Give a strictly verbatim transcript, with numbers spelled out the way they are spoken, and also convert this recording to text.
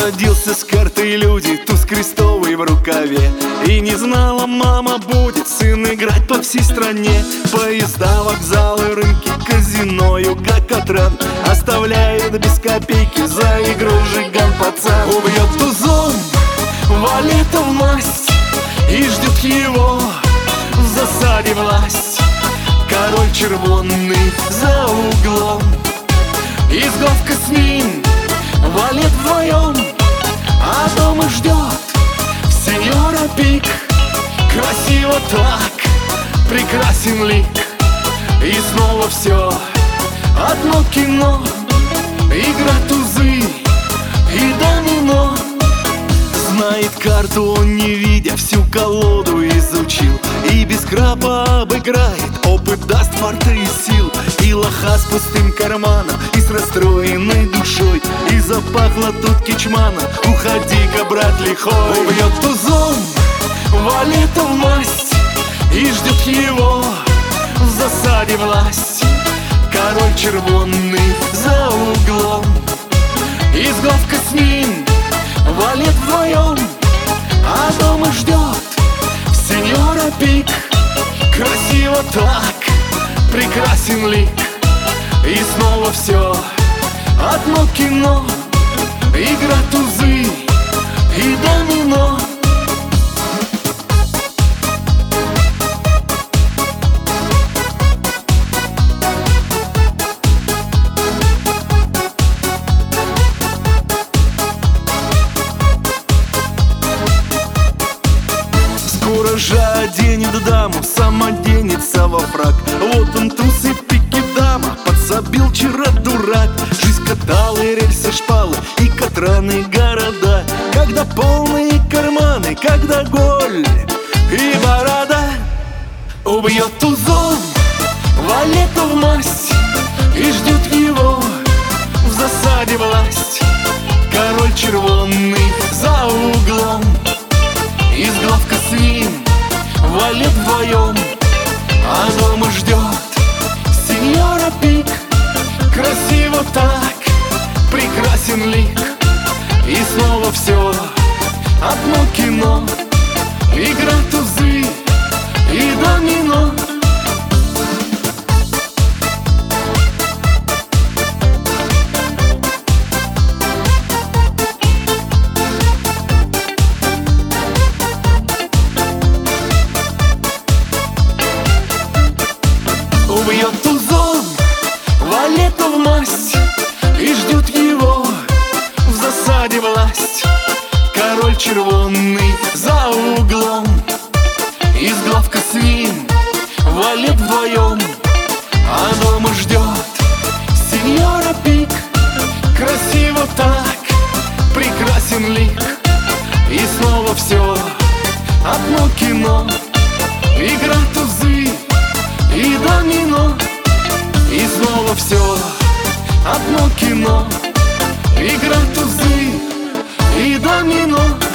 родился с картой люди, туз крестовый в рукаве. И не знала мама, будет сын играть по всей стране. Поезда, вокзалы, рынки, казино, юга, Катран оставляет без копейки за игру жиган пацан. Убьет тузом валета в масть и ждет его в засаде власть. Король червонный за углом, изготовка с ним валет вдвоем, а дома ждет сеньора Пик. Красиво так, прекрасен лик, и снова все одно кино. Игра тузы и домино. Знает карту он, не видя, всю колоду изучил, и без крапа обыграет, опыт даст форты и сил. И лоха с пустым карманом, и с расстроенной душой, и запахло тут кичманом. Уходи-ка, брат лихой. Убьет тузом валета в масть и ждет его в засаде власть. Король червонный за углом, изготовка с ним валет вдвоем, а дома ждет сеньора Пик. Красиво так, прекрасен лик, и снова все одно кино. Игра тузы и домино. Скоро же оденет даму, сам оденется во фрак. Вот он туз и пики дама, подсобил вчера дурак. Жизнь каталы, рельсы, шпалы и катраны города, когда полные карманы, когда голь и борода. Убьет тузом валету в масть и ждет его в засаде власть. Король червонный за углом, изготовка с ним валет вдвоем, а дома ждет сеньора Пик. Красиво так, прекрасен лик, и снова все одно кино. Игра тузы и домино. Убьет тузом валету в масть и ждет его в засаде власть. Король червонный за углом, изготовка с ним валет вдвоем, а дома ждет сеньора Пик. Красиво так, прекрасен лик, и снова все одно кино. Игра тузы и домино, и снова все одно кино. Игра тузы и домино.